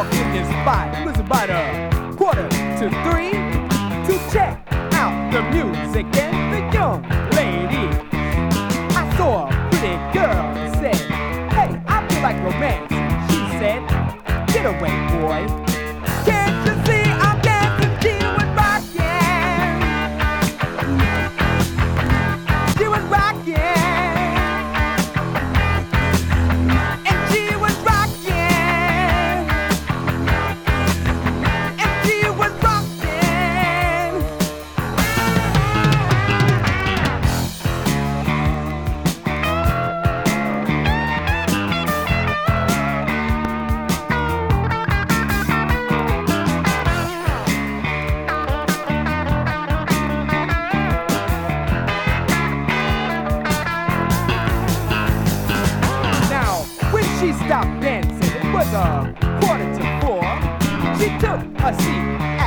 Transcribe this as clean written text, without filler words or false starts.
walked in this spot. It was about 2:45 to check out the music and the young lady. I saw a pretty girl and said, "Hey, I feel like romance." She said, "Get away, boy. Can't you see I'm dancing?" She was rocking. She was rocking. And she was rocking. And she was rocking. Now, when she stopped dancing, it was 3:45. She took a seat